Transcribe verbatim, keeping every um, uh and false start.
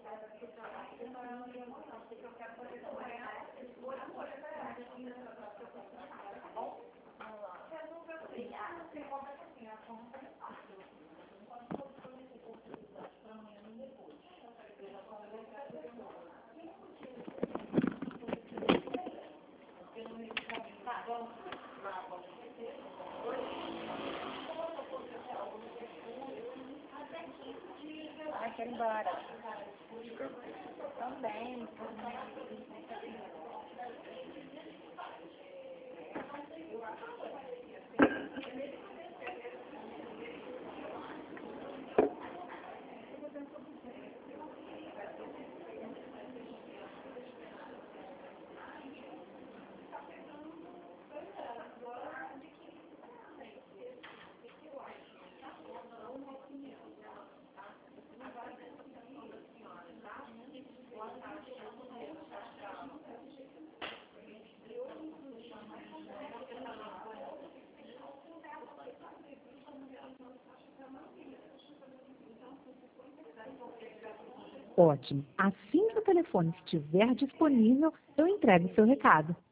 Ai, quero ir embora. Também. Ótimo. Assim que o telefone estiver disponível, eu entrego o seu recado.